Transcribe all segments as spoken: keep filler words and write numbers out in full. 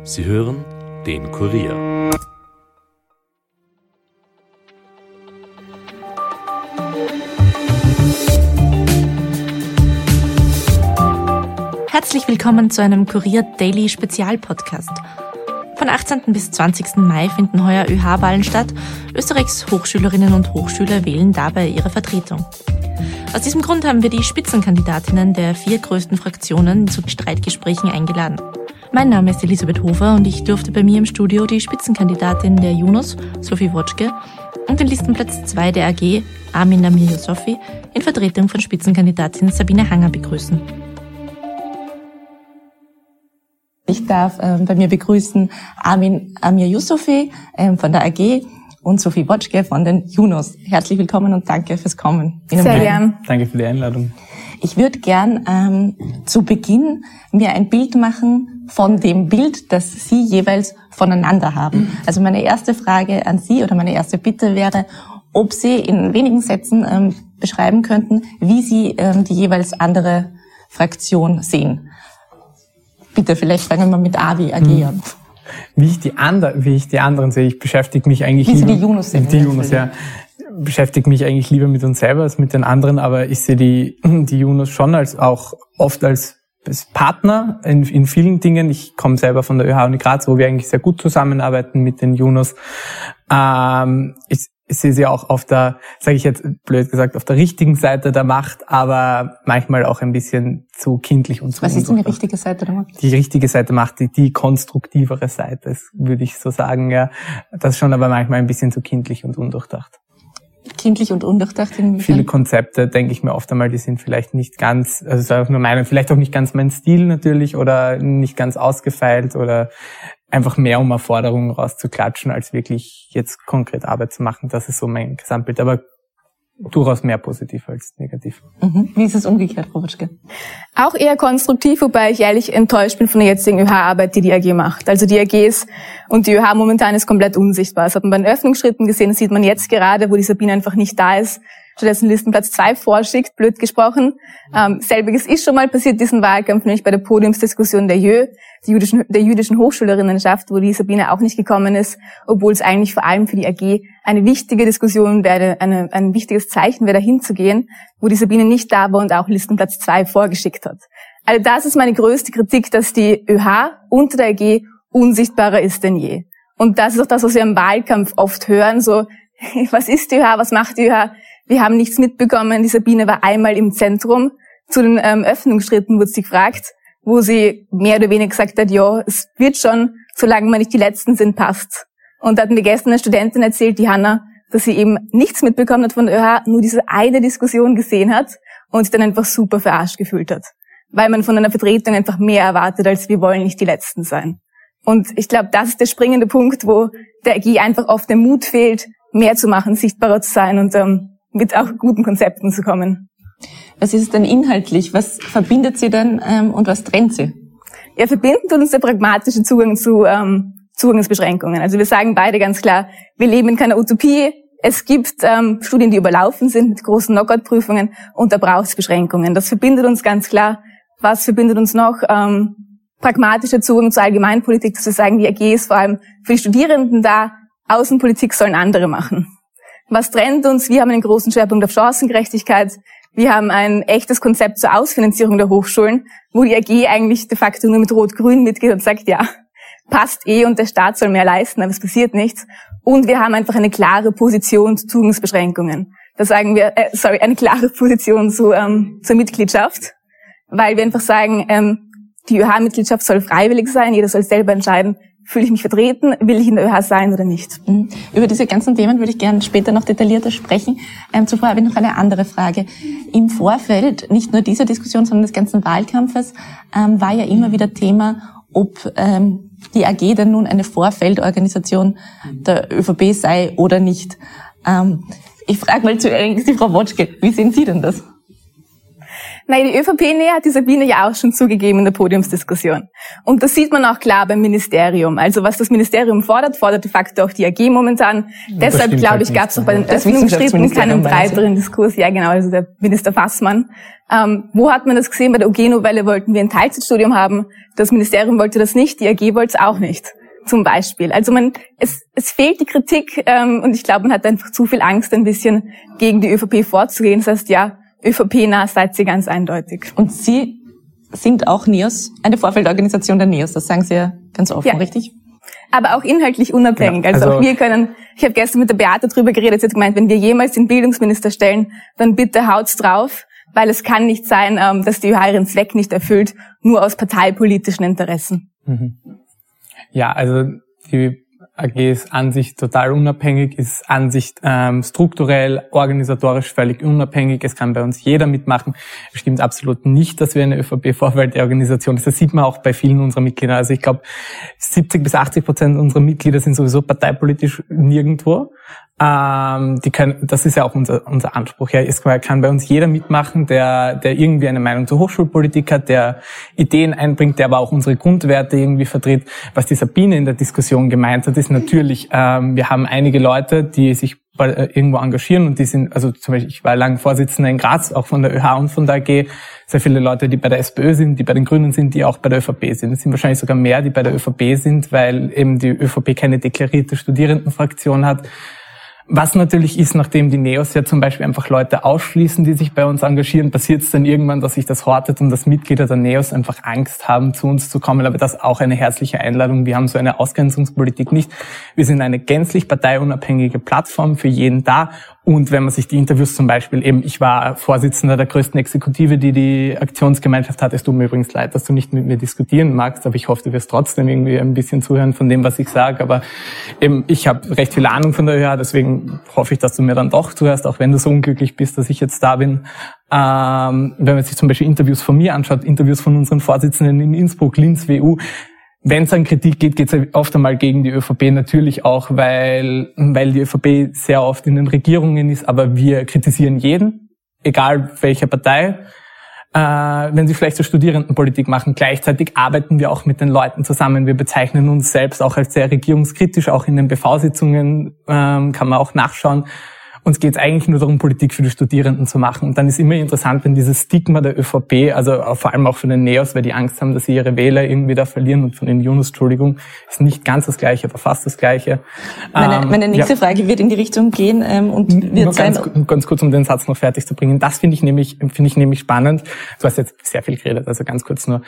Sie hören den Kurier. Herzlich willkommen zu einem Kurier Daily Spezialpodcast. Von achtzehnten bis zwanzigsten Mai finden heuer ÖH-Wahlen statt. Österreichs Hochschülerinnen und Hochschüler wählen dabei ihre Vertretung. Aus diesem Grund haben wir die Spitzenkandidatinnen der vier größten Fraktionen zu Streitgesprächen eingeladen. Mein Name ist Elisabeth Hofer und ich durfte bei mir im Studio die Spitzenkandidatin der Junos, Sophie Wotschke, und den Listenplatz zwei der A G, Armin Amir Yousofi, in Vertretung von Spitzenkandidatin Sabine Hanger begrüßen. Ich darf ähm, bei mir begrüßen Armin Amir Yousofi ähm, von der A G und Sophie Wotschke von den Junos. Herzlich willkommen und danke fürs Kommen. Ihnen Sehr gern. Danke für die Einladung. Ich würde gern ähm, zu Beginn mir ein Bild machen von dem Bild, das Sie jeweils voneinander haben. Also meine erste Frage an Sie oder meine erste Bitte wäre, ob Sie in wenigen Sätzen ähm, beschreiben könnten, wie Sie ähm, die jeweils andere Fraktion sehen. Bitte, vielleicht fangen wir mit A wie A G an. Wie ich die anderen, wie ich die anderen sehe, ich beschäftige mich eigentlich wie lieber, Sie die Junos sehen. Die Junos, ja. Beschäftige mich eigentlich lieber mit uns selber als mit den anderen, aber ich sehe die, die Junos schon als auch oft als, als Partner in, in vielen Dingen. Ich komme selber von der ÖH-Uni Graz, wo wir eigentlich sehr gut zusammenarbeiten mit den Junos. Ähm, ich, Ich sehe sie auch auf der, sage ich jetzt blöd gesagt, auf der richtigen Seite der Macht, aber manchmal auch ein bisschen zu kindlich und zu Was ist denn die richtige Seite der Macht? Die richtige Seite der Macht, die, die konstruktivere Seite, würde ich so sagen, ja. Das schon aber manchmal ein bisschen zu kindlich und undurchdacht. Kindlich und undurchdacht? Viele Konzepte, denke ich mir oft einmal, die sind vielleicht nicht ganz, also das ist auch nur meine, vielleicht auch nicht ganz mein Stil natürlich oder nicht ganz ausgefeilt oder einfach mehr um Erforderungen rauszuklatschen, als wirklich jetzt konkret Arbeit zu machen. Das ist so mein Gesamtbild. Aber durchaus mehr positiv als negativ. Mhm. Wie ist es umgekehrt, Frau Wotschke? Auch eher konstruktiv, wobei ich ehrlich enttäuscht bin von der jetzigen ÖH-Arbeit, die die A G macht. Also die A Gs und die ÖH momentan ist komplett unsichtbar. Das hat man bei den Öffnungsschritten gesehen, das sieht man jetzt gerade, wo die Sabine einfach nicht da ist, stattdessen Listenplatz zwei vorschickt, blöd gesprochen. Ähm, selbiges ist schon mal passiert, diesen Wahlkampf, nämlich bei der Podiumsdiskussion der Jö, der jüdischen, der jüdischen Hochschülerinnenschaft, wo die Sabine auch nicht gekommen ist, obwohl es eigentlich vor allem für die A G eine wichtige Diskussion wäre, eine, ein wichtiges Zeichen wäre, dahin zu gehen, wo die Sabine nicht da war und auch Listenplatz zwei vorgeschickt hat. Also das ist meine größte Kritik, dass die ÖH unter der A G unsichtbarer ist denn je. Und das ist auch das, was wir im Wahlkampf oft hören, so, was ist die ÖH, was macht die ÖH? Wir haben nichts mitbekommen. Die Sabine war einmal im Zentrum. Zu den ähm, Öffnungsschritten wurde sie gefragt, wo sie mehr oder weniger gesagt hat, ja, es wird schon, solange wir nicht die Letzten sind, passt's. Und da hat mir gestern eine Studentin erzählt, die Hanna, dass sie eben nichts mitbekommen hat von der ÖH, nur diese eine Diskussion gesehen hat und sich dann einfach super verarscht gefühlt hat. Weil man von einer Vertretung einfach mehr erwartet, als wir wollen nicht die Letzten sein. Und ich glaube, das ist der springende Punkt, wo der A G einfach oft der Mut fehlt, mehr zu machen, sichtbarer zu sein und ähm, mit auch guten Konzepten zu kommen. Was ist es denn inhaltlich? Was verbindet sie denn ähm, und was trennt sie? Ja, verbinden tut uns der pragmatische Zugang zu ähm, Zugangsbeschränkungen. Also wir sagen beide ganz klar, wir leben in keiner Utopie. Es gibt ähm, Studien, die überlaufen sind mit großen Knockout-Prüfungen und da braucht es Beschränkungen. Das verbindet uns ganz klar. Was verbindet uns noch? Ähm, pragmatischer Zugang zur Allgemeinpolitik, dass wir sagen, die A G ist vor allem für die Studierenden da, Außenpolitik sollen andere machen. Was trennt uns? Wir haben einen großen Schwerpunkt auf Chancengerechtigkeit. Wir haben ein echtes Konzept zur Ausfinanzierung der Hochschulen, wo die A G eigentlich de facto nur mit Rot-Grün mitgeht und sagt, ja, passt eh und der Staat soll mehr leisten, aber es passiert nichts. Und wir haben einfach eine klare Position zu Zugangsbeschränkungen. Da sagen wir, äh, sorry, eine klare Position zu, ähm, zur Mitgliedschaft, weil wir einfach sagen, ähm, die ÖH-Mitgliedschaft soll freiwillig sein, jeder soll selber entscheiden, fühle ich mich vertreten, will ich in der ÖH sein oder nicht. Mhm. Über diese ganzen Themen würde ich gerne später noch detaillierter sprechen. Ähm, zuvor habe ich noch eine andere Frage. Im Vorfeld, nicht nur dieser Diskussion, sondern des ganzen Wahlkampfes, ähm, war ja immer wieder Thema, ob ähm, die A G denn nun eine Vorfeldorganisation der ÖVP sei oder nicht. Ähm, ich frage mal zuerst die Frau Wotschke, wie sehen Sie denn das? Nein, die ÖVP-Nähe hat die Sabine ja auch schon zugegeben in der Podiumsdiskussion. Und das sieht man auch klar beim Ministerium. Also was das Ministerium fordert, fordert de facto auch die A G momentan. Das Deshalb, glaube halt ich, gab es auch bei den Öffnungsschritten keinen breiteren Diskurs. Ja, genau, also der Minister Fassmann. Ähm, wo hat man das gesehen? Bei der O G-Novelle wollten wir ein Teilzeitstudium haben. Das Ministerium wollte das nicht, die A G wollte es auch nicht. Zum Beispiel. Also man, es, es fehlt die Kritik ähm, und ich glaube, man hat einfach zu viel Angst, ein bisschen gegen die ÖVP vorzugehen. Das heißt, ja, ÖVP-nah seid ihr ganz eindeutig. Und Sie sind auch NEOS, eine Vorfeldorganisation der NEOS, das sagen Sie ja ganz offen, ja. Richtig? Aber auch inhaltlich unabhängig. Ja, also, also auch wir können, ich habe gestern mit der Beate drüber geredet, sie hat gemeint, wenn wir jemals den Bildungsminister stellen, dann bitte haut's drauf, weil es kann nicht sein, ähm, dass die ÖH ihren Zweck nicht erfüllt, nur aus parteipolitischen Interessen. Mhm. Ja, also die A G ist an sich total unabhängig, ist an sich ähm, strukturell, organisatorisch völlig unabhängig. Es kann bei uns jeder mitmachen. Es stimmt absolut nicht, dass wir eine ÖVP-Vorfeldorganisation sind. Das sieht man auch bei vielen unserer Mitglieder. Also ich glaube, siebzig bis achtzig Prozent unserer Mitglieder sind sowieso parteipolitisch nirgendwo. Ähm, die können, das ist ja auch unser, unser Anspruch. Ja, es kann bei uns jeder mitmachen, der, der irgendwie eine Meinung zur Hochschulpolitik hat, der Ideen einbringt, der aber auch unsere Grundwerte irgendwie vertritt. Was die Sabine in der Diskussion gemeint hat, ist natürlich, ähm, wir haben einige Leute, die sich irgendwo engagieren und die sind, also zum Beispiel, ich war lange Vorsitzender in Graz, auch von der ÖH und von der A G, sehr viele Leute, die bei der SPÖ sind, die bei den Grünen sind, die auch bei der ÖVP sind. Es sind wahrscheinlich sogar mehr, die bei der ÖVP sind, weil eben die ÖVP keine deklarierte Studierendenfraktion hat. Was natürlich ist, nachdem die NEOS ja zum Beispiel einfach Leute ausschließen, die sich bei uns engagieren, passiert es dann irgendwann, dass sich das hortet und dass Mitglieder der NEOS einfach Angst haben, zu uns zu kommen. Aber das ist auch eine herzliche Einladung. Wir haben so eine Ausgrenzungspolitik nicht. Wir sind eine gänzlich parteiunabhängige Plattform, für jeden da. Und wenn man sich die Interviews zum Beispiel eben, ich war Vorsitzender der größten Exekutive, die die Aktionsgemeinschaft hat. Es tut mir übrigens leid, dass du nicht mit mir diskutieren magst, aber ich hoffe, du wirst trotzdem irgendwie ein bisschen zuhören von dem, was ich sage. Aber eben, ich habe recht viel Ahnung von der ÖH, deswegen hoffe ich, dass du mir dann doch zuhörst, auch wenn du so unglücklich bist, dass ich jetzt da bin. Ähm, wenn man sich zum Beispiel Interviews von mir anschaut, Interviews von unseren Vorsitzenden in Innsbruck, Linz, W U, wenn es an Kritik geht, geht es oft einmal gegen die ÖVP, natürlich auch, weil weil die ÖVP sehr oft in den Regierungen ist, aber wir kritisieren jeden, egal welche Partei. Äh, wenn sie schlechte Studierendenpolitik machen, gleichzeitig arbeiten wir auch mit den Leuten zusammen. Wir bezeichnen uns selbst auch als sehr regierungskritisch, auch in den B V-Sitzungen ähm, kann man auch nachschauen. Uns geht es eigentlich nur darum, Politik für die Studierenden zu machen. Und dann ist immer interessant, wenn dieses Stigma der ÖVP, also vor allem auch von den NEOS, weil die Angst haben, dass sie ihre Wähler irgendwie da verlieren, und von den Junus, Entschuldigung, ist nicht ganz das Gleiche, aber fast das Gleiche. Meine, meine nächste ja. Frage wird in die Richtung gehen ähm, und wird nur sein... Ganz, ganz kurz, um den Satz noch fertig zu bringen. Das finde ich nämlich finde ich nämlich spannend. Du hast jetzt sehr viel geredet, also ganz kurz nur.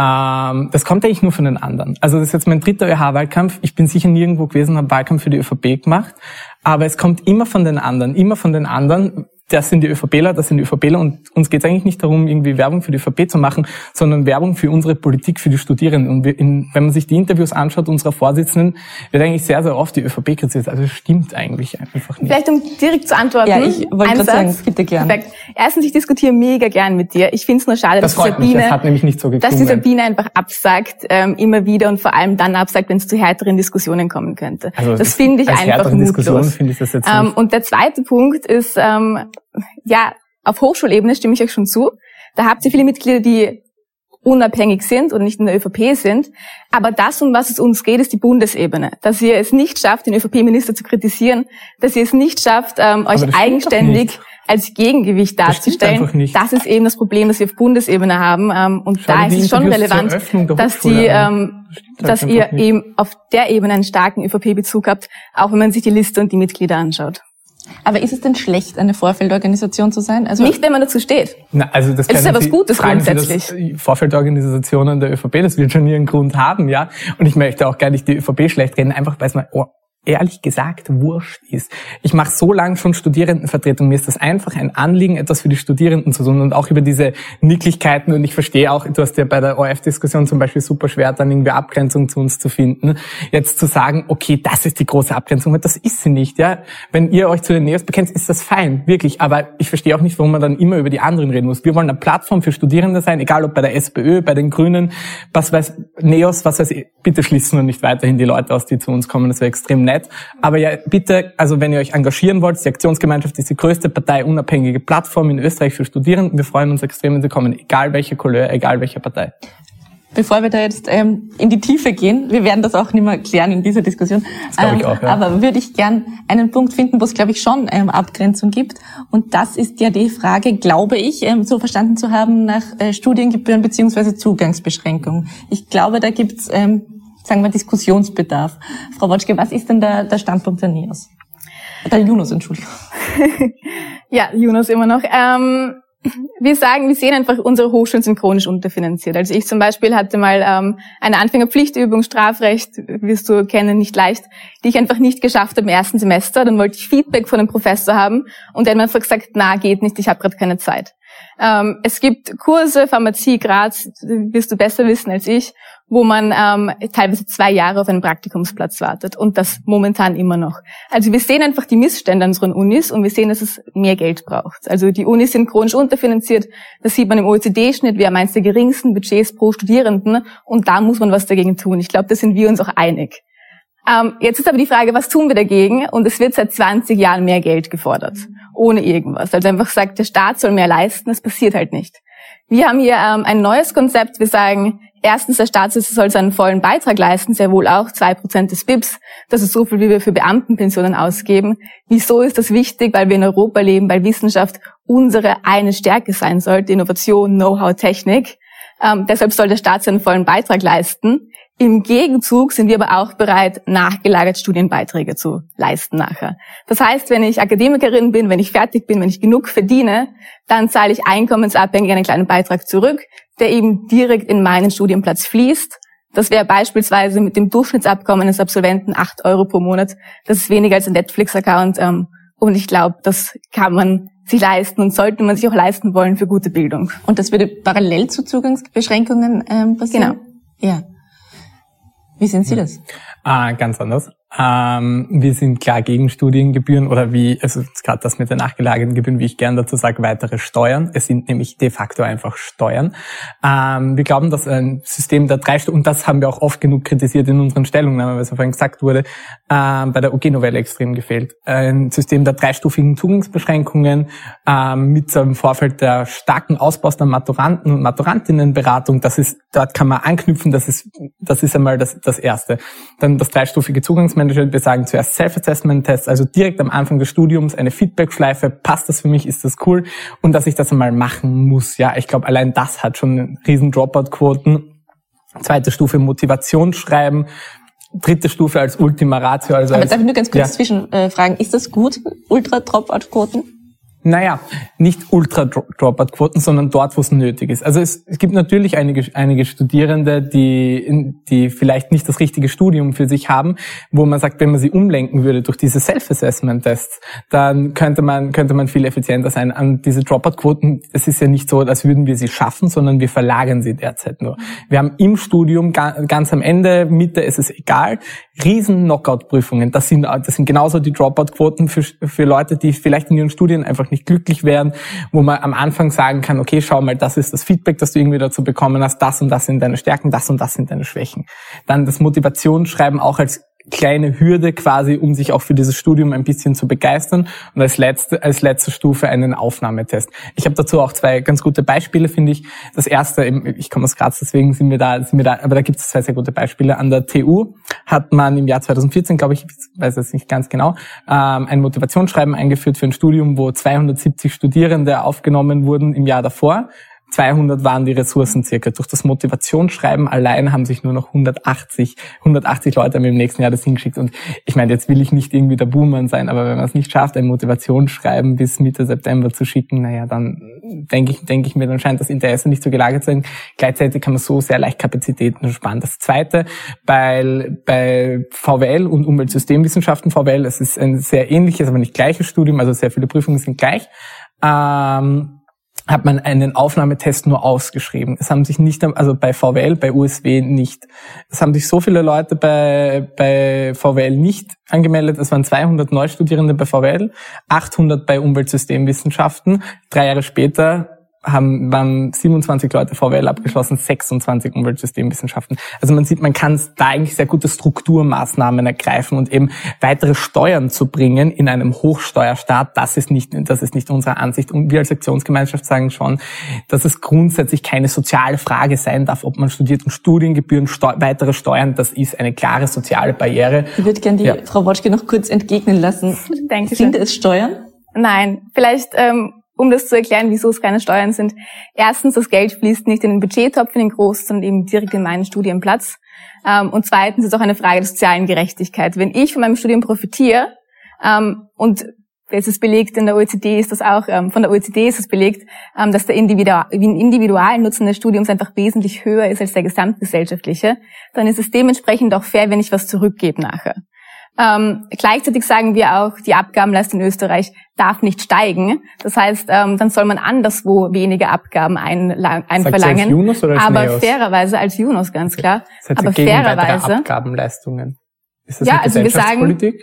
Ähm, das kommt eigentlich nur von den anderen. Also das ist jetzt mein dritter ÖH-Wahlkampf. Ich bin sicher nirgendwo gewesen, habe Wahlkampf für die ÖVP gemacht. Aber es kommt immer von den anderen, immer von den anderen. Das sind die ÖVPler, das sind die ÖVPler, und uns geht es eigentlich nicht darum, irgendwie Werbung für die ÖVP zu machen, sondern Werbung für unsere Politik, für die Studierenden. Und wir in, wenn man sich die Interviews anschaut, unserer Vorsitzenden, wird eigentlich sehr, sehr oft die ÖVP kritisiert. Also das stimmt eigentlich einfach nicht. Vielleicht um direkt zu antworten. Ja, ich wollte gerade sagen, bitte gern. Perfekt. Erstens, ich diskutiere mega gern mit dir. Ich finde es nur schade, das dass die Sabine, mich. Das hat nämlich nicht so geklungen. dass die Sabine einfach absagt, ähm, immer wieder, und vor allem dann absagt, wenn es zu härteren Diskussionen kommen könnte. Also das, das finde ich einfach mutlos. Finde ich das jetzt ähm, und der zweite Punkt ist, ähm, ja, auf Hochschulebene stimme ich euch schon zu. Da habt ihr viele Mitglieder, die unabhängig sind und nicht in der ÖVP sind. Aber das, um was es uns geht, ist die Bundesebene. Dass ihr es nicht schafft, den ÖVP-Minister zu kritisieren, dass ihr es nicht schafft, ähm, euch eigenständig als Gegengewicht darzustellen. Das, das ist eben das Problem, das wir auf Bundesebene haben. Ähm, und Schau da ist es schon relevant, dass die, ähm, dass ihr nicht. eben auf der Ebene einen starken ÖVP-Bezug habt, auch wenn man sich die Liste und die Mitglieder anschaut. Aber ist es denn schlecht, eine Vorfeldorganisation zu sein? Also nicht, wenn man dazu steht. Na, also das es ist ja was Gutes grundsätzlich. Vorfeldorganisationen der ÖVP, das wird schon ihren Grund haben, ja. Und ich möchte auch gar nicht die ÖVP schlecht reden, einfach weil es mal oh, ehrlich gesagt wurscht ist. Ich mache so lange schon Studierendenvertretung. Mir ist das einfach ein Anliegen, etwas für die Studierenden zu tun, und auch über diese Nicklichkeiten. Und ich verstehe auch, du hast ja bei der O R F-Diskussion zum Beispiel super schwer, dann irgendwie Abgrenzung zu uns zu finden. Jetzt zu sagen, okay, das ist die große Abgrenzung, weil das ist sie nicht, ja. Wenn ihr euch zu den NEOS bekennt, ist das fein, wirklich. Aber ich verstehe auch nicht, warum man dann immer über die anderen reden muss. Wir wollen eine Plattform für Studierende sein, egal ob bei der SPÖ, bei den Grünen, was weiß NEOS, was weiß ich. Bitte schließen wir nicht weiterhin die Leute aus, die zu uns kommen. Das wäre extrem nett. nett. Aber ja, bitte, also wenn ihr euch engagieren wollt, die Aktionsgemeinschaft ist die größte parteiunabhängige Plattform in Österreich für Studierende. Wir freuen uns extrem, wenn sie kommen, egal welche Couleur, egal welche Partei. Bevor wir da jetzt ähm, in die Tiefe gehen, wir werden das auch nicht mehr klären in dieser Diskussion, das glaube ich ähm, auch, ja. aber würde ich gern einen Punkt finden, wo es, glaube ich, schon ähm, Abgrenzung gibt. Und das ist ja die Frage, glaube ich, ähm, so verstanden zu haben, nach äh, Studiengebühren beziehungsweise Zugangsbeschränkungen. Ich glaube, da gibt's, ähm, sagen wir, Diskussionsbedarf. Frau Wotschke, was ist denn der, der Standpunkt der NEOS? Der Junus, Entschuldigung. Ja, Junus immer noch. Ähm Wir sagen, wir sehen einfach, unsere Hochschulen sind chronisch unterfinanziert. Also ich zum Beispiel hatte mal ähm, eine Anfängerpflichtübung, Strafrecht, wirst du kennen, nicht leicht, die ich einfach nicht geschafft habe im ersten Semester. Dann wollte ich Feedback von dem Professor haben und der hat mir einfach gesagt, na, geht nicht, ich habe gerade keine Zeit. Ähm, es gibt Kurse, Pharmazie, Graz, wirst du besser wissen als ich, wo man ähm, teilweise zwei Jahre auf einen Praktikumsplatz wartet und das momentan immer noch. Also wir sehen einfach die Missstände an unseren Unis und wir sehen, dass es mehr Geld braucht. Also die Unis sind chronisch unterfinanziert, das sieht man im O E C D-Schnitt, wir haben eines der geringsten Budgets pro Studierenden und da muss man was dagegen tun. Ich glaube, da sind wir uns auch einig. Ähm, jetzt ist aber die Frage, was tun wir dagegen? Und es wird seit zwanzig Jahren mehr Geld gefordert, ohne irgendwas. Also einfach sagt, der Staat soll mehr leisten, das passiert halt nicht. Wir haben hier ähm, ein neues Konzept. Wir sagen, erstens, der Staat soll seinen vollen Beitrag leisten, sehr wohl auch zwei Prozent des B I Ps. Das ist so viel, wie wir für Beamtenpensionen ausgeben. Wieso ist das wichtig? Weil wir in Europa leben, weil Wissenschaft unsere eine Stärke sein sollte, Innovation, Know-how, Technik. Ähm, deshalb soll der Staat seinen vollen Beitrag leisten. Im Gegenzug sind wir aber auch bereit, nachgelagert Studienbeiträge zu leisten nachher. Das heißt, wenn ich Akademikerin bin, wenn ich fertig bin, wenn ich genug verdiene, dann zahle ich einkommensabhängig einen kleinen Beitrag zurück, der eben direkt in meinen Studienplatz fließt. Das wäre beispielsweise mit dem Durchschnittsabkommen eines Absolventen acht Euro pro Monat. Das ist weniger als ein Netflix-Account. Ähm, und ich glaube, das kann man sich leisten und sollte man sich auch leisten wollen für gute Bildung. Und das würde parallel zu Zugangsbeschränkungen ähm, passieren? Genau. Ja. Wie sehen Sie das? Ah, ganz anders. Ähm, wir sind klar gegen Studiengebühren oder wie, also gerade das mit den nachgelagerten Gebühren, wie ich gern dazu sage, weitere Steuern. Es sind nämlich de facto einfach Steuern. Ähm, wir glauben, dass ein System der drei Stufen, und das haben wir auch oft genug kritisiert in unseren Stellungnahmen, weil es vorhin gesagt wurde, ähm, bei der O G-Novelle extrem gefehlt. Ein System der dreistufigen Zugangsbeschränkungen ähm, mit so einem Vorfeld der starken Ausbaus der Maturanten- und Maturantinnenberatung, das ist, dort kann man anknüpfen, das ist, das ist einmal das, das Erste. Dann das dreistufige Zugangsmanagement. Wir sagen zuerst Self-Assessment-Tests, also direkt am Anfang des Studiums eine Feedback-Schleife. Passt das für mich? Ist das cool? Und dass ich das einmal machen muss. Ja, ich glaube, allein das hat schon riesen Dropout-Quoten. Zweite Stufe Motivationsschreiben. Dritte Stufe als Ultima Ratio. Also Aber als, darf ich nur ganz kurz ja. zwischenfragen, ist das gut, Ultra-Dropout-Quoten? Naja, nicht Ultra-Dropout-Quoten, sondern dort, wo es nötig ist. Also es, es gibt natürlich einige, einige Studierende, die, die vielleicht nicht das richtige Studium für sich haben, wo man sagt, wenn man sie umlenken würde durch diese Self-Assessment-Tests, dann könnte man, könnte man viel effizienter sein. An diese Dropout-Quoten, es ist ja nicht so, als würden wir sie schaffen, sondern wir verlagern sie derzeit nur. Wir haben im Studium ganz am Ende, Mitte, ist es egal, riesen Knockout-Prüfungen. Das sind, das sind genauso die Dropout-Quoten für, für Leute, die vielleicht in ihren Studien einfach nicht glücklich werden, wo man am Anfang sagen kann, okay, schau mal, das ist das Feedback, das du irgendwie dazu bekommen hast, das und das sind deine Stärken, das und das sind deine Schwächen. Dann das Motivationsschreiben auch als kleine Hürde quasi, um sich auch für dieses Studium ein bisschen zu begeistern und als letzte, als letzte Stufe einen Aufnahmetest. Ich habe dazu auch zwei ganz gute Beispiele, finde ich. Das erste, ich komme aus Graz, deswegen sind wir da, sind wir da, aber da gibt es zwei sehr gute Beispiele. An der T U hat man im Jahr zweitausendvierzehn, glaube ich, ich weiß jetzt nicht ganz genau, ein Motivationsschreiben eingeführt für ein Studium, wo zweihundertsiebzig Studierende aufgenommen wurden im Jahr davor. zweihundert waren die Ressourcen circa. Durch das Motivationsschreiben allein haben sich nur noch hundertachtzig, hundertachtzig Leute haben im nächsten Jahr das hingeschickt. Und ich meine, jetzt will ich nicht irgendwie der Buhmann sein, aber wenn man es nicht schafft, ein Motivationsschreiben bis Mitte September zu schicken, naja, dann denke ich, denke ich mir, dann scheint das Interesse nicht so gelagert zu sein. Gleichzeitig kann man so sehr leicht Kapazitäten sparen. Das Zweite, bei, bei V W L und Umweltsystemwissenschaften V W L, es ist ein sehr ähnliches, aber nicht gleiches Studium, also sehr viele Prüfungen sind gleich, ähm, hat man einen Aufnahmetest nur ausgeschrieben. Es haben sich nicht, also bei V W L, bei U S W nicht. Es haben sich so viele Leute bei, bei V W L nicht angemeldet. Es waren zweihundert Neustudierende bei V W L, achthundert bei Umweltsystemwissenschaften. Drei Jahre später haben, waren siebenundzwanzig Leute V W L abgeschlossen, sechsundzwanzig Umweltsystemwissenschaften. Also man sieht, man kann da eigentlich sehr gute Strukturmaßnahmen ergreifen und eben weitere Steuern zu bringen in einem Hochsteuerstaat, das ist nicht, das ist nicht unsere Ansicht. Und wir als Aktionsgemeinschaft sagen schon, dass es grundsätzlich keine soziale Frage sein darf, ob man studiert, und Studiengebühren, Steu- weitere Steuern, das ist eine klare soziale Barriere. Ich würde gerne die ja. Frau Wotschke noch kurz entgegnen lassen. Danke. Sind es Steuern? Nein, vielleicht, ähm, um das zu erklären, wieso es keine Steuern sind. Erstens, das Geld fließt nicht in den Budgettopf, in den großen, sondern eben direkt in meinen Studienplatz. Ähm, und zweitens ist es auch eine Frage der sozialen Gerechtigkeit. Wenn ich von meinem Studium profitiere, ähm, und es ist belegt, in der O E C D ist das auch, ähm, von der O E C D ist es belegt, ähm, dass der Individual, Individualnutzen des Studiums einfach wesentlich höher ist als der gesamtgesellschaftliche, dann ist es dementsprechend auch fair, wenn ich was zurückgebe nachher. Ähm, gleichzeitig sagen wir auch, die Abgabenlast in Österreich darf nicht steigen. Das heißt, ähm, dann soll man anderswo weniger Abgaben einla- einverlangen. Als Junos oder als aber Neos? fairerweise als Junos, ganz klar. Seid aber ihr gegen fairerweise. weitere Abgabenleistungen? Ist das Ja, eine also wir sagen- Gesellschaftspolitik?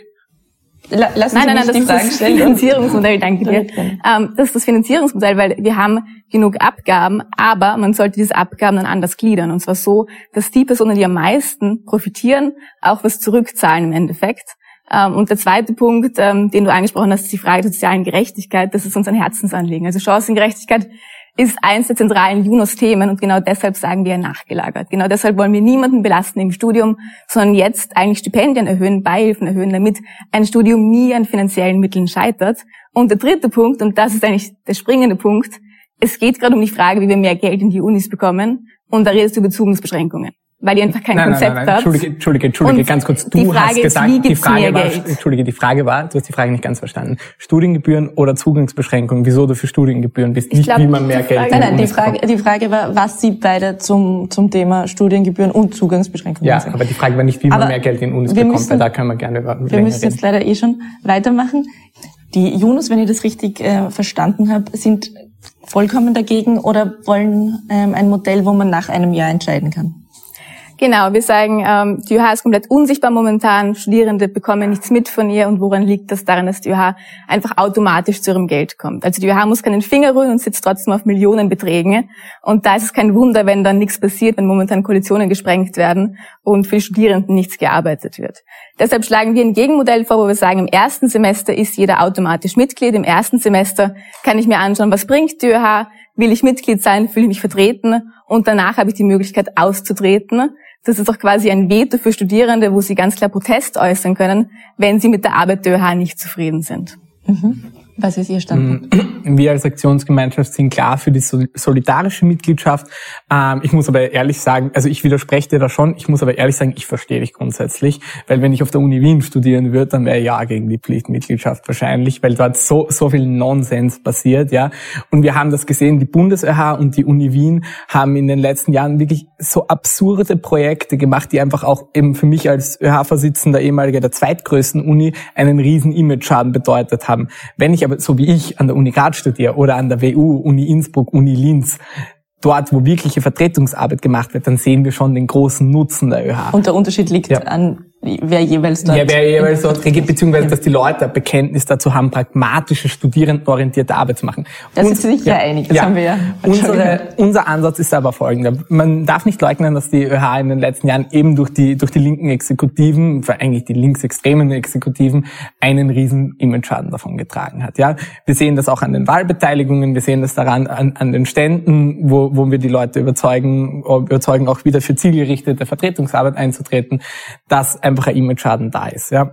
La- Lassen Sie Nein, nein, mich nein, das die ist Fragen das stellen. Finanzierungsmodell, danke dir. Ähm, das ist das Finanzierungsmodell, weil wir haben genug Abgaben, aber man sollte diese Abgaben dann anders gliedern. Und zwar so, dass die Personen, die am meisten profitieren, auch was zurückzahlen im Endeffekt. Ähm, und der zweite Punkt, ähm, den du angesprochen hast, ist die Frage der sozialen Gerechtigkeit. Das ist uns ein Herzensanliegen. Also Chancengerechtigkeit ist eins der zentralen Junos-Themen und genau deshalb sagen wir nachgelagert. Genau deshalb wollen wir niemanden belasten im Studium, sondern jetzt eigentlich Stipendien erhöhen, Beihilfen erhöhen, damit ein Studium nie an finanziellen Mitteln scheitert. Und der dritte Punkt, und das ist eigentlich der springende Punkt, es geht gerade um die Frage, wie wir mehr Geld in die Unis bekommen, und da redest du über Zugangsbeschränkungen, weil ihr einfach kein nein, Konzept nein, nein, nein. habt. Entschuldige, Entschuldige, Entschuldige, Und ganz kurz. die Du Frage hast ist, gesagt, wie die gibt's Frage mehr war, Geld? Entschuldige, die Frage war, du hast die Frage nicht ganz verstanden. Studiengebühren oder Zugangsbeschränkungen, wieso du für Studiengebühren bist, nicht glaub, wie man mehr die Geld Frage- in Nein, nein, die Unis Frage, bekommt. die Frage war, was Sie beide zum, zum Thema Studiengebühren und Zugangsbeschränkungen Ja, sagen. aber die Frage war nicht, wie man Aber mehr Geld in Unis wir bekommt, müssen- weil da können wir gerne über Wir länger müssen reden. jetzt leider eh schon weitermachen. Die Junos, wenn ich das richtig äh, verstanden habe, sind vollkommen dagegen oder wollen ähm, ein Modell, wo man nach einem Jahr entscheiden kann. Genau, wir sagen, ähm, die Ö H ist komplett unsichtbar momentan, Studierende bekommen nichts mit von ihr. Und woran liegt das? Daran, dass die Ö H einfach automatisch zu ihrem Geld kommt. Also die Ö H muss keinen Finger rühren und sitzt trotzdem auf Millionenbeträgen. Und da ist es kein Wunder, wenn dann nichts passiert, wenn momentan Koalitionen gesprengt werden und für die Studierenden nichts gearbeitet wird. Deshalb schlagen wir ein Gegenmodell vor, wo wir sagen, im ersten Semester ist jeder automatisch Mitglied. Im ersten Semester kann ich mir anschauen, was bringt die Ö H? Will ich Mitglied sein? Fühle ich mich vertreten? Und danach habe ich die Möglichkeit auszutreten. Das ist auch quasi ein Veto für Studierende, wo sie ganz klar Protest äußern können, wenn sie mit der Arbeit der Ö H nicht zufrieden sind. Mhm. Was ist Ihr Standpunkt? Wir als Aktionsgemeinschaft sind klar für die solidarische Mitgliedschaft. Ähm, ich muss aber ehrlich sagen, also ich widerspreche dir da schon, ich muss aber ehrlich sagen, ich verstehe dich grundsätzlich, weil wenn ich auf der Uni Wien studieren würde, dann wäre ja gegen die Pflichtmitgliedschaft wahrscheinlich, weil dort so so viel Nonsens passiert, ja. Und wir haben das gesehen, die Bundes-Ö H und die Uni Wien haben in den letzten Jahren wirklich so absurde Projekte gemacht, die einfach auch eben für mich als Ö H-Vorsitzender ehemaliger der zweitgrößten Uni einen riesen Image-Schaden bedeutet haben. Wenn ich aber, so wie ich, an der Uni Graz studiere oder an der W U, Uni Innsbruck, Uni Linz, dort, wo wirkliche Vertretungsarbeit gemacht wird, dann sehen wir schon den großen Nutzen der Ö H. Und der Unterschied liegt Ja. an, wer jeweils dort... Ja, wer jeweils dort regiert, beziehungsweise, dass die Leute ein Bekenntnis dazu haben, pragmatische, studierendenorientierte Arbeit zu machen. Da sind Und- Sie sich ja einig, das haben wir ja Unsere, unser Ansatz ist aber folgender. Man darf nicht leugnen, dass die Ö H in den letzten Jahren eben durch die, durch die linken Exekutiven, eigentlich die linksextremen Exekutiven, einen riesen Image-Schaden davon getragen hat. Ja, wir sehen das auch an den Wahlbeteiligungen, wir sehen das daran an, an den Ständen, wo, wo wir die Leute überzeugen, überzeugen, auch wieder für zielgerichtete Vertretungsarbeit einzutreten, dass einfach ein Image-Schaden da ist. Ja.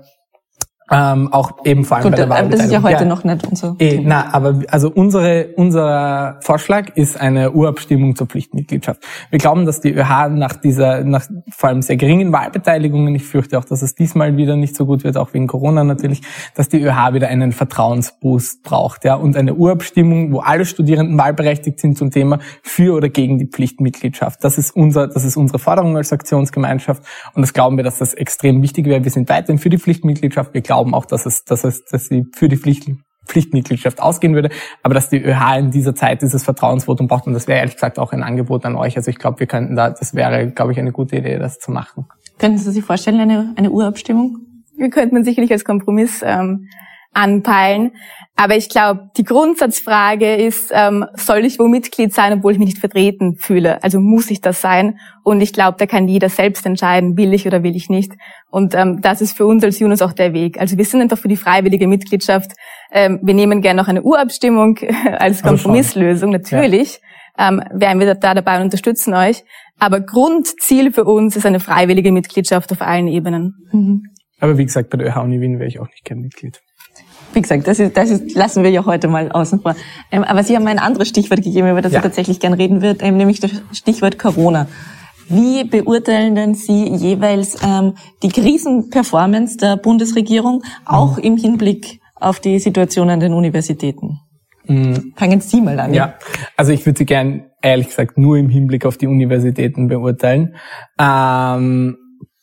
Ähm, auch eben vor allem Gut, bei der aber Wahlbeteiligung. das ist ja heute Ja. noch nicht unser Eh, Thema. na, aber also unsere, unser Vorschlag ist eine Urabstimmung zur Pflichtmitgliedschaft. Wir glauben, dass die Ö H nach dieser, nach vor allem sehr geringen Wahlbeteiligungen, ich fürchte auch, dass es diesmal wieder nicht so gut wird, auch wegen Corona natürlich, dass die Ö H wieder einen Vertrauensboost braucht, ja, und eine Urabstimmung, wo alle Studierenden wahlberechtigt sind zum Thema für oder gegen die Pflichtmitgliedschaft. Das ist unser, das ist unsere Forderung als Aktionsgemeinschaft und das glauben wir, dass das extrem wichtig wäre. Wir sind weiterhin für die Pflichtmitgliedschaft. Wir glauben auch, dass es, dass es, dass sie für die Pflicht, Pflichtmitgliedschaft ausgehen würde, aber dass die Ö H in dieser Zeit dieses Vertrauensvotum braucht und das wäre ehrlich gesagt auch ein Angebot an euch. Also ich glaube, wir könnten da, das wäre, glaube ich, eine gute Idee, das zu machen. Könnten Sie sich vorstellen, eine, eine Urabstimmung? Wir könnten man sicherlich als Kompromiss ähm, anpeilen. Aber ich glaube, die Grundsatzfrage ist, ähm, soll ich wo Mitglied sein, obwohl ich mich nicht vertreten fühle? Also muss ich das sein? Und ich glaube, da kann jeder selbst entscheiden, will ich oder will ich nicht. Und ähm, das ist für uns als Junos auch der Weg. Also wir sind einfach für die freiwillige Mitgliedschaft. Ähm, wir nehmen gerne noch eine Urabstimmung als Kompromisslösung, natürlich. Ja. Ähm, wären wir da dabei und unterstützen euch. Aber Grundziel für uns ist eine freiwillige Mitgliedschaft auf allen Ebenen. Mhm. Aber wie gesagt, bei der ÖH Uni Wien wäre ich auch nicht kein Mitglied. Wie gesagt, das ist, das ist, lassen wir ja heute mal außen vor. Ähm, aber Sie haben ein anderes Stichwort gegeben, über das ja. ich tatsächlich gern reden würde, ähm, nämlich das Stichwort Corona. Wie beurteilen denn Sie jeweils ähm, die Krisenperformance der Bundesregierung, auch mhm. im Hinblick auf die Situation an den Universitäten? Mhm. Fangen Sie mal an. Ja, also ich würde sie gern, ehrlich gesagt, nur im Hinblick auf die Universitäten beurteilen. Ähm,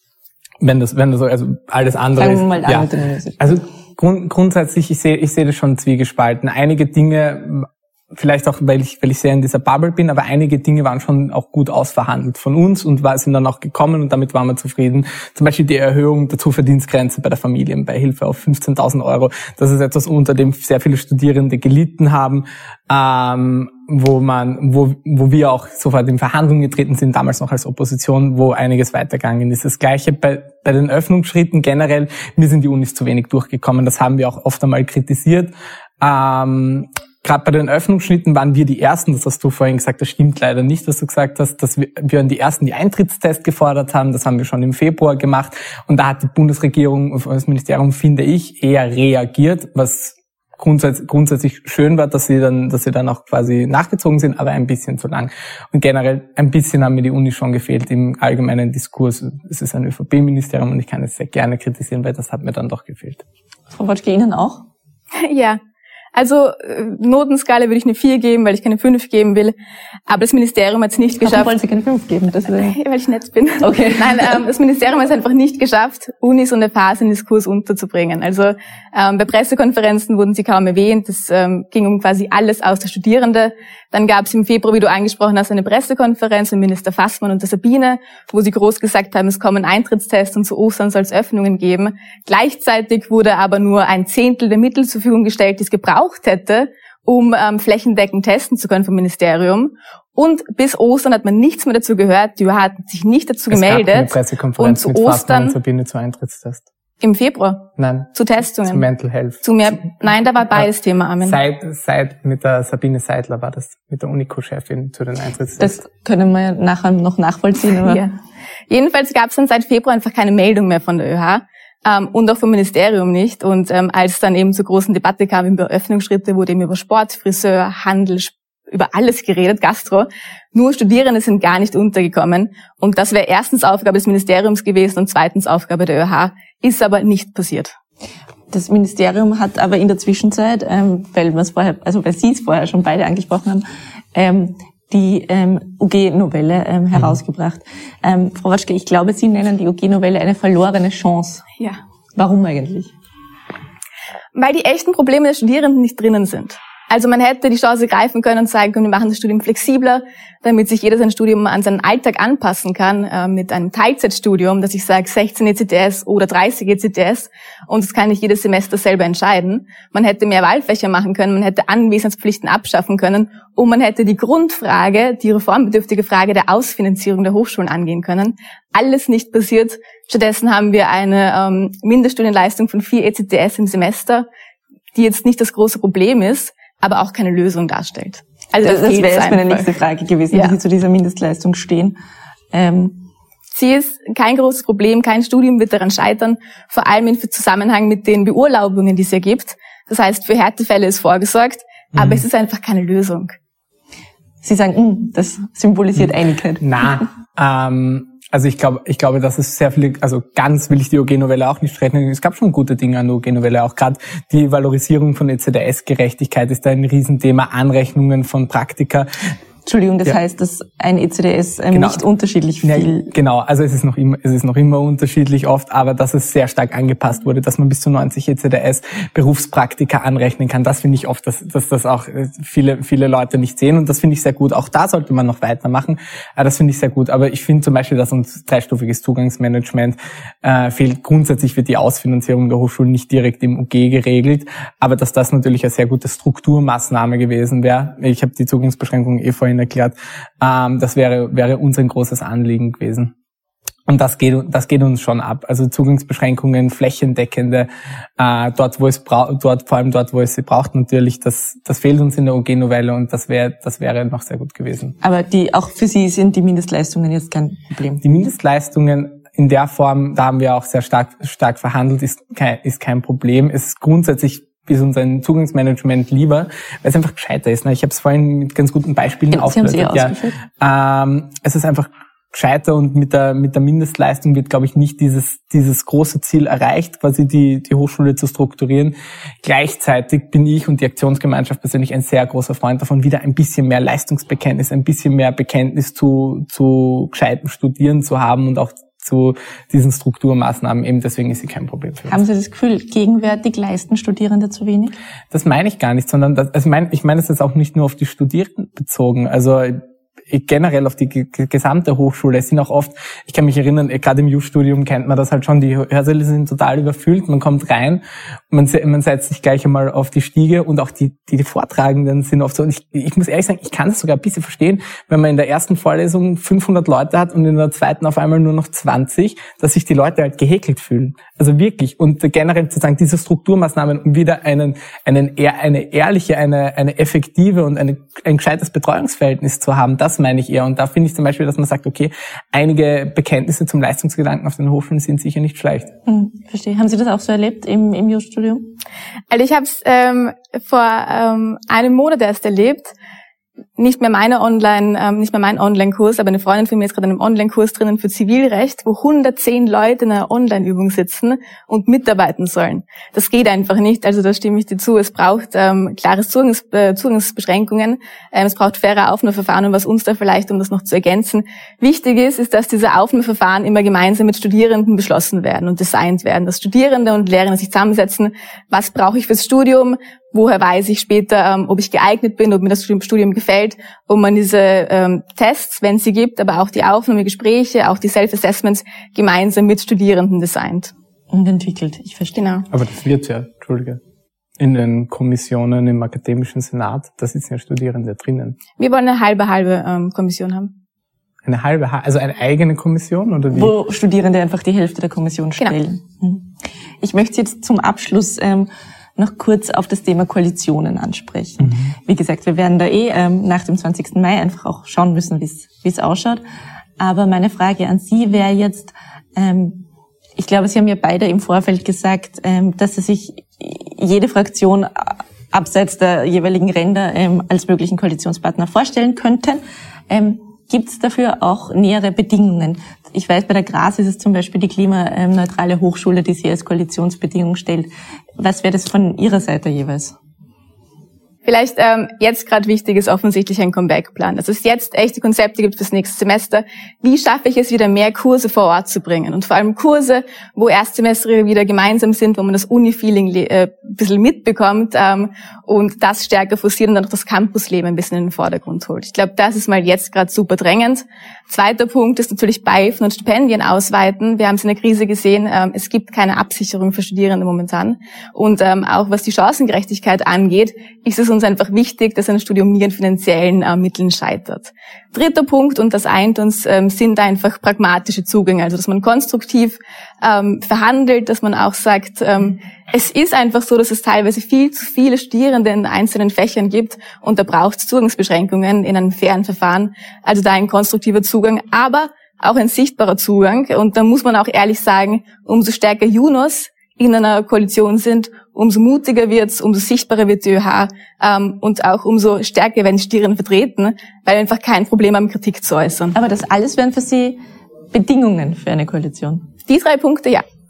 wenn das, wenn das so, also alles andere Fangen ist. Wir mal an ja. mit den Universitäten. Also grund, grundsätzlich, ich sehe, ich sehe das schon zwiegespalten. Einige Dinge, vielleicht auch, weil ich, weil ich sehr in dieser Bubble bin, aber einige Dinge waren schon auch gut ausverhandelt von uns und sind dann auch gekommen und damit waren wir zufrieden. Zum Beispiel die Erhöhung der Zuverdienstgrenze bei der Familienbeihilfe auf fünfzehntausend Euro. Das ist etwas, unter dem sehr viele Studierende gelitten haben, ähm, wo man, wo, wo wir auch sofort in Verhandlungen getreten sind, damals noch als Opposition, wo einiges weitergegangen ist. Das Gleiche bei, bei den Öffnungsschritten generell. Mir sind die Unis zu wenig durchgekommen. Das haben wir auch oft einmal kritisiert. Ähm, Gerade bei den Öffnungsschritten waren wir die Ersten, das hast du vorhin gesagt, das stimmt leider nicht, was du gesagt hast, dass wir, wir waren die Ersten, die Eintrittstest gefordert haben, das haben wir schon im Februar gemacht und da hat die Bundesregierung, das Ministerium, finde ich, eher reagiert, was grundsätzlich, grundsätzlich schön war, dass sie dann, dass sie dann auch quasi nachgezogen sind, aber ein bisschen zu lang. Und generell ein bisschen haben mir die Uni schon gefehlt im allgemeinen Diskurs. Es ist ein ÖVP-Ministerium und ich kann es sehr gerne kritisieren, weil das hat mir dann doch gefehlt. Frau Wotschke, Ihnen auch? Ja. Also Notenskala würde ich eine vier geben, weil ich keine fünf geben will. Aber das Ministerium hat es nicht geschafft. Warum wollen Sie keine fünf geben? Das weil ich nett bin. Okay. Nein, ähm, das Ministerium hat es einfach nicht geschafft, Unis und F Hs in Diskurs unterzubringen. Also ähm, bei Pressekonferenzen wurden sie kaum erwähnt. Es ähm, ging um quasi alles aus der Studierende. Dann gab es im Februar, wie du angesprochen hast, eine Pressekonferenz mit Minister Fassmann und der Sabine, wo sie groß gesagt haben, es kommen Eintrittstests und zu Ostern soll es Öffnungen geben. Gleichzeitig wurde aber nur ein Zehntel der Mittel zur Verfügung gestellt, die es gebraucht hätte, um ähm, flächendeckend testen zu können vom Ministerium. Und bis Ostern hat man nichts mehr dazu gehört. Die U H hat sich nicht dazu es gemeldet. Gab eine Pressekonferenz und zu mit Ostern und Sabine zu Eintrittstest. Im Februar? Nein. Zu Testungen? Zu Mental Health. Zu mehr, nein, da war beides ja. Thema, Armin. Seit, seit mit der Sabine Seidler war das, mit der Unico-Chefin zu den Eintrittstests. Das können wir nachher noch nachvollziehen. Aber ja. Jedenfalls gab es dann seit Februar einfach keine Meldung mehr von der ÖH. Ähm, und auch vom Ministerium nicht. Und ähm, als es dann eben zur großen Debatte kam über Öffnungsschritte, wurde eben über Sport, Friseur, Handel, über alles geredet, Gastro. Nur Studierende sind gar nicht untergekommen. Und das wäre erstens Aufgabe des Ministeriums gewesen und zweitens Aufgabe der ÖH. Ist aber nicht passiert. Das Ministerium hat aber in der Zwischenzeit, ähm, weil wir es vorher, also weil Sie es vorher schon beide angesprochen haben, ähm, die ähm, U G-Novelle ähm, herausgebracht. Ähm, Frau Wotschke, ich glaube, Sie nennen die U G-Novelle eine verlorene Chance. Ja. Warum eigentlich? Weil die echten Probleme der Studierenden nicht drinnen sind. Also man hätte die Chance greifen können und sagen können, wir machen das Studium flexibler, damit sich jeder sein Studium an seinen Alltag anpassen kann, äh, mit einem Teilzeitstudium, dass ich sage sechzehn E C T S oder dreißig E C T S und das kann nicht jedes Semester selber entscheiden. Man hätte mehr Wahlfächer machen können, man hätte Anwesenheitspflichten abschaffen können und man hätte die Grundfrage, die reformbedürftige Frage der Ausfinanzierung der Hochschulen angehen können. Alles nicht passiert. Stattdessen haben wir eine ähm, Mindeststudienleistung von vier E C T S im Semester, die jetzt nicht das große Problem ist, aber auch keine Lösung darstellt. Also das, das wäre jetzt meine nächste Frage gewesen, ja. wie Sie zu dieser Mindestleistung stehen. Ähm. Sie ist kein großes Problem, kein Studium wird daran scheitern, vor allem im Zusammenhang mit den Beurlaubungen, die es hier gibt. Das heißt, für Härtefälle ist vorgesorgt, mhm. aber es ist einfach keine Lösung. Sie sagen, das symbolisiert Einigkeit. Na, ähm, also ich glaube, ich glaube, dass es sehr viele, also ganz will ich die U G-Novelle auch nicht streiten. Es gab schon gute Dinge an der U G-Novelle, auch gerade die Valorisierung von E C T S-Gerechtigkeit ist da ein Riesenthema, Anrechnungen von Praktika. Entschuldigung, das ja. heißt, dass ein E C D S ähm, genau. nicht unterschiedlich viel... Ja, genau, also es ist noch immer, es ist noch immer unterschiedlich oft, aber dass es sehr stark angepasst wurde, dass man bis zu neunzig E C D S Berufspraktika anrechnen kann, das finde ich oft, dass, dass das auch viele, viele Leute nicht sehen und das finde ich sehr gut. Auch da sollte man noch weitermachen, aber das finde ich sehr gut. Aber ich finde zum Beispiel, dass uns dreistufiges Zugangsmanagement äh, fehlt. Grundsätzlich wird die Ausfinanzierung der Hochschulen nicht direkt im U G geregelt, aber dass das natürlich eine sehr gute Strukturmaßnahme gewesen wäre. Ich habe die Zugangsbeschränkungen eh vorhin erklärt. Ähm, das wäre wäre uns ein großes Anliegen gewesen. Und das geht das geht uns schon ab. Also Zugangsbeschränkungen, flächendeckende, äh, dort wo es braucht, dort vor allem dort wo es sie braucht natürlich. Das das fehlt uns in der U G-Novelle und das wäre das wäre noch sehr gut gewesen. Aber die auch für Sie sind die Mindestleistungen jetzt kein Problem. Die Mindestleistungen in der Form, da haben wir auch sehr stark stark verhandelt, ist kein ist kein Problem. Es ist grundsätzlich ist uns ein Zugangsmanagement lieber, weil es einfach gescheiter ist. Ich habe es vorhin mit ganz guten Beispielen ja, aufgeführt. Ja, ähm, es ist einfach gescheiter und mit der mit der Mindestleistung wird, glaube ich, nicht dieses dieses große Ziel erreicht, quasi die die Hochschule zu strukturieren. Gleichzeitig bin ich und die Aktionsgemeinschaft persönlich ein sehr großer Freund davon, wieder ein bisschen mehr Leistungsbekenntnis, ein bisschen mehr Bekenntnis zu zu gescheiten Studieren zu haben und auch zu diesen Strukturmaßnahmen. Eben deswegen ist sie kein Problem für uns. Haben Sie das Gefühl, gegenwärtig leisten Studierende zu wenig? Das meine ich gar nicht, sondern das, also ich meine, ich meine es jetzt auch nicht nur auf die Studierenden bezogen. Also generell auf die gesamte Hochschule. Es sind auch oft, ich kann mich erinnern, gerade im Jus-Studium kennt man das halt schon, die Hörsäle sind total überfüllt, man kommt rein, man, man setzt sich gleich einmal auf die Stiege und auch die, die, die Vortragenden sind oft so, und ich, ich muss ehrlich sagen, ich kann das sogar ein bisschen verstehen, wenn man in der ersten Vorlesung fünfhundert Leute hat und in der zweiten auf einmal nur noch zwanzig, dass sich die Leute halt gehäkelt fühlen. Also wirklich. Und generell zu sagen, diese Strukturmaßnahmen, um wieder einen, einen, eine ehrliche, eine, eine effektive und eine, ein gescheites Betreuungsverhältnis zu haben, das meine ich eher. Und da finde ich zum Beispiel, dass man sagt, okay, einige Bekenntnisse zum Leistungsgedanken auf den Hochschulen sind sicher nicht schlecht. Hm, verstehe. Haben Sie das auch so erlebt im, im Jus-Studium? Also ich habe es ähm, vor ähm, einem Monat erst erlebt. Nicht mehr meine Online, ähm, nicht mehr mein Online-Kurs, aber eine Freundin von mir ist gerade in einem Online-Kurs drinnen für Zivilrecht, wo hundertzehn Leute in einer Online-Übung sitzen und mitarbeiten sollen. Das geht einfach nicht, also da stimme ich dir zu. Es braucht ähm, klare Zugangs, äh, Zugangsbeschränkungen, ähm, es braucht faire Aufnahmeverfahren und was uns da vielleicht, um das noch zu ergänzen, wichtig ist, ist, dass diese Aufnahmeverfahren immer gemeinsam mit Studierenden beschlossen werden und designt werden, dass Studierende und Lehrende sich zusammensetzen, was brauche ich fürs Studium, woher weiß ich später, ähm, ob ich geeignet bin, ob mir das Studium gefällt, ob man diese ähm, Tests, wenn es sie gibt, aber auch die Aufnahmegespräche, auch die Self-Assessments gemeinsam mit Studierenden designt. Und entwickelt, ich verstehe. Genau. Aber das wird ja, Entschuldige, in den Kommissionen im akademischen Senat, da sitzen ja Studierende drinnen. Wir wollen eine halbe, halbe ähm, Kommission haben. Eine halbe, also eine eigene Kommission oder wie? Wo Studierende einfach die Hälfte der Kommission stellen. Genau. Ich möchte Sie jetzt zum Abschluss ähm, noch kurz auf das Thema Koalitionen ansprechen. Mhm. Wie gesagt, wir werden da eh ähm, nach dem zwanzigsten Mai einfach auch schauen müssen, wie es ausschaut. Aber meine Frage an Sie wäre jetzt, ähm, ich glaube, Sie haben ja beide im Vorfeld gesagt, ähm, dass Sie sich jede Fraktion abseits der jeweiligen Ränder ähm, als möglichen Koalitionspartner vorstellen könnten. Ähm, Gibt es dafür auch nähere Bedingungen? Ich weiß, bei der Graz ist es zum Beispiel die klimaneutrale Hochschule, die sie als Koalitionsbedingung stellt. Was wäre das von Ihrer Seite jeweils? Vielleicht ähm, jetzt gerade wichtig ist offensichtlich ein Comeback-Plan. Dass es jetzt echte Konzepte gibt fürs nächste Semester. Wie schaffe ich es wieder, mehr Kurse vor Ort zu bringen? Und vor allem Kurse, wo Erstsemester wieder gemeinsam sind, wo man das Uni-Feeling äh, ein bisschen mitbekommt ähm, und das stärker forciert und dann auch das Campusleben ein bisschen in den Vordergrund holt. Ich glaube, das ist mal jetzt gerade super drängend. Zweiter Punkt ist natürlich B E I F und Stipendien ausweiten. Wir haben es in der Krise gesehen, ähm, es gibt keine Absicherung für Studierende momentan. Und ähm, auch was die Chancengerechtigkeit angeht, ist es uns einfach wichtig, dass ein Studium nie an finanziellen äh, Mitteln scheitert. Dritter Punkt, und das eint uns, ähm, sind einfach pragmatische Zugänge, also dass man konstruktiv ähm, verhandelt, dass man auch sagt, ähm, es ist einfach so, dass es teilweise viel zu viele Studierende in einzelnen Fächern gibt und da braucht es Zugangsbeschränkungen in einem fairen Verfahren, also da ein konstruktiver Zugang, aber auch ein sichtbarer Zugang. Und da muss man auch ehrlich sagen, umso stärker Junos in einer Koalition sind, umso mutiger wird's, umso sichtbarer wird die ÖH ähm, und auch umso stärker werden die Studierenden vertreten, weil wir einfach kein Problem haben, Kritik zu äußern. Aber das alles wären für Sie Bedingungen für eine Koalition? Die drei Punkte, ja. Okay.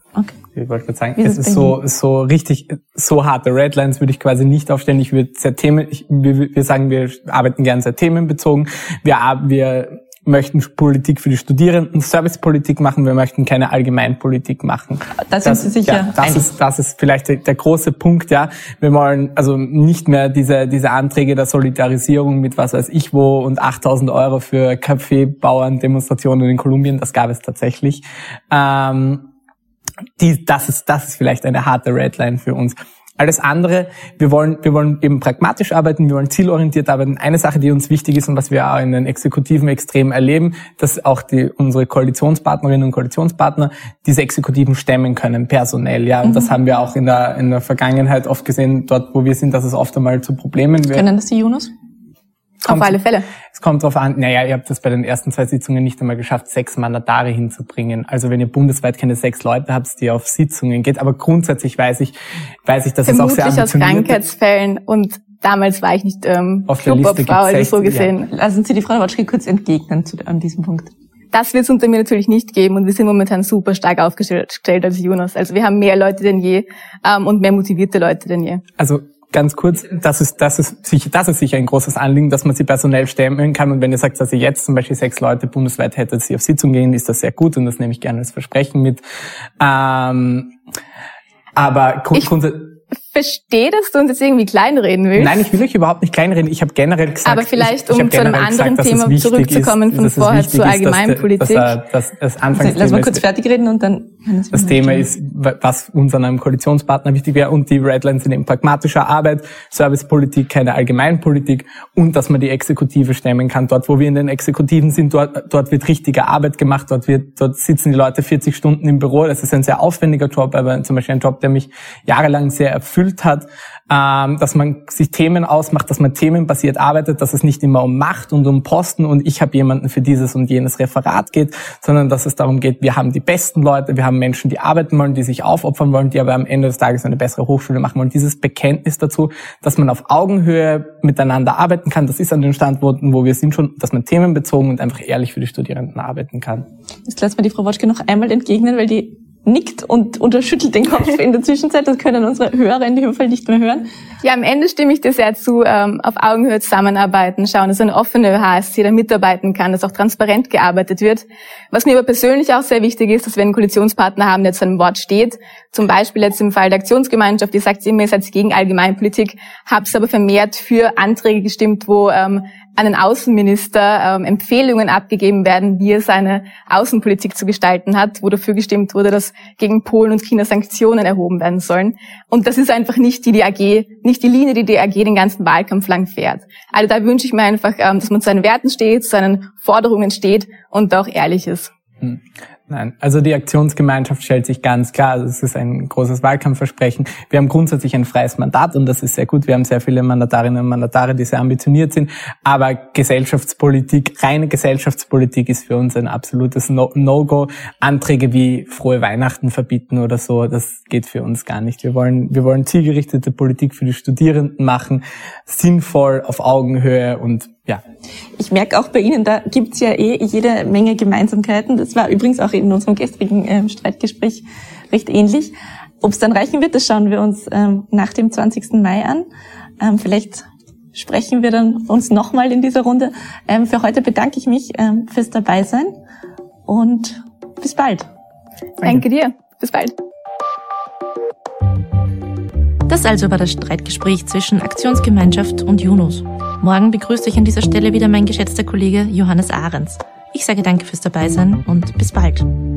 Ich wollte gerade sagen, es ist so, so richtig, so harte Redlines würde ich quasi nicht aufstellen. Ich würde sehr Themen, ich, wir, wir sagen, wir arbeiten gern sehr themenbezogen. Wir, wir möchten Politik für die Studierenden, Servicepolitik machen. Wir möchten keine Allgemeinpolitik machen. Da sind Sie sicher ja, das ist, das ist vielleicht der, der große Punkt, ja. Wir wollen also nicht mehr diese, diese Anträge der Solidarisierung mit was weiß ich wo und achttausend Euro für Kaffeebauern-Demonstrationen in Kolumbien. Das gab es tatsächlich. Ähm, die, das ist, das ist vielleicht eine harte Redline für uns. Alles andere, wir wollen, wir wollen eben pragmatisch arbeiten, wir wollen zielorientiert arbeiten. Eine Sache, die uns wichtig ist und was wir auch in den Exekutiven extrem erleben, dass auch die, unsere Koalitionspartnerinnen und Koalitionspartner diese Exekutiven stemmen können, personell, ja. Und mhm. das haben wir auch in der, in der Vergangenheit oft gesehen, dort, wo wir sind, dass es oft einmal zu Problemen wird. Können das die Jonas? Auf alle Fälle. Es kommt drauf an, naja, ihr habt das bei den ersten zwei Sitzungen nicht einmal geschafft, sechs Mandatare hinzubringen. Also wenn ihr bundesweit keine sechs Leute habt, die auf Sitzungen geht. Aber grundsätzlich weiß ich, weiß ich, dass es auch sehr ambitioniert ist. Vermutlich aus Krankheitsfällen und damals war ich nicht ähm, Clubobfrau, also so gesehen. Ja. Lassen Sie die Frau Watschke kurz entgegnen zu, an diesem Punkt. Das wird es unter mir natürlich nicht geben und wir sind momentan super stark aufgestellt als Jonas. Also wir haben mehr Leute denn je ähm, und mehr motivierte Leute denn je. Also ganz kurz, das ist, das ist sicher, das ist sicher ein großes Anliegen, dass man sie personell stemmen kann. Und wenn ihr sagt, dass ihr jetzt zum Beispiel sechs Leute bundesweit hättet, die auf Sitzung gehen, ist das sehr gut und das nehme ich gerne als Versprechen mit. Ähm, aber grund, grundsätzlich verstehe, dass du uns jetzt irgendwie kleinreden willst. Nein, ich will euch überhaupt nicht kleinreden. Ich habe generell gesagt... Aber vielleicht, ich, ich um zu einem anderen gesagt, Thema zurückzukommen, ist, von vorher zur Allgemeinpolitik. Dass, dass, dass das Anfangs Lass mal kurz ist, fertig reden und dann... Das Thema ist, was uns an einem Koalitionspartner wichtig wäre und die Redlines sind eben pragmatischer Arbeit, Servicepolitik, keine Allgemeinpolitik und dass man die Exekutive stemmen kann. Dort, wo wir in den Exekutiven sind, dort, dort wird richtige Arbeit gemacht, dort wird, dort sitzen die Leute vierzig Stunden im Büro. Das ist ein sehr aufwendiger Job, aber zum Beispiel ein Job, der mich jahrelang sehr erfüllt hat, ähm, dass man sich Themen ausmacht, dass man themenbasiert arbeitet, dass es nicht immer um Macht und um Posten und ich habe jemanden für dieses und jenes Referat geht, sondern dass es darum geht, wir haben die besten Leute, wir haben Menschen, die arbeiten wollen, die sich aufopfern wollen, die aber am Ende des Tages eine bessere Hochschule machen wollen. Dieses Bekenntnis dazu, dass man auf Augenhöhe miteinander arbeiten kann, das ist an den Standorten, wo wir sind schon, dass man themenbezogen und einfach ehrlich für die Studierenden arbeiten kann. Jetzt lassen wir die Frau Watschke noch einmal entgegnen, weil die nickt und unterschüttelt den Kopf in der Zwischenzeit. Das können unsere Hörer in dem Fall nicht mehr hören. Ja, am Ende stimme ich dir sehr zu, ähm, auf Augenhöhe zusammenarbeiten, schauen, dass eine offene H S C da mitarbeiten kann, dass auch transparent gearbeitet wird. Was mir aber persönlich auch sehr wichtig ist, dass wir einen Koalitionspartner haben, der zu einem Wort steht. Zum Beispiel jetzt im Fall der Aktionsgemeinschaft, die sagt immer, ihr seid gegen Allgemeinpolitik, hab's aber vermehrt für Anträge gestimmt, wo ähm, an den Außenminister ähm, Empfehlungen abgegeben werden, wie er seine Außenpolitik zu gestalten hat, wo dafür gestimmt wurde, dass gegen Polen und China Sanktionen erhoben werden sollen. Und das ist einfach nicht die D A G, nicht die Linie, die die D A G den ganzen Wahlkampf lang fährt. Also da wünsche ich mir einfach, ähm, dass man zu seinen Werten steht, zu seinen Forderungen steht und auch ehrlich ist. Hm. Nein, also die Aktionsgemeinschaft stellt sich ganz klar, also es ist ein großes Wahlkampfversprechen. Wir haben grundsätzlich ein freies Mandat und das ist sehr gut. Wir haben sehr viele Mandatarinnen und Mandatare, die sehr ambitioniert sind. Aber Gesellschaftspolitik, reine Gesellschaftspolitik ist für uns ein absolutes No- No-Go. Anträge wie frohe Weihnachten verbieten oder so, das geht für uns gar nicht. Wir wollen, wir wollen zielgerichtete Politik für die Studierenden machen, sinnvoll, auf Augenhöhe und ja. Ich merke auch bei Ihnen, da gibt's ja eh jede Menge Gemeinsamkeiten. Das war übrigens auch in unserem gestrigen ähm, Streitgespräch recht ähnlich. Ob es dann reichen wird, das schauen wir uns ähm, nach dem zwanzigsten Mai an. Ähm, vielleicht sprechen wir dann uns nochmal in dieser Runde. Ähm, für heute bedanke ich mich ähm, fürs Dabeisein und bis bald. Danke, Danke dir. Bis bald. Das also war das Streitgespräch zwischen Aktionsgemeinschaft und Junus. Morgen begrüße ich an dieser Stelle wieder mein geschätzter Kollege Johannes Ahrens. Ich sage danke fürs Dabeisein und bis bald.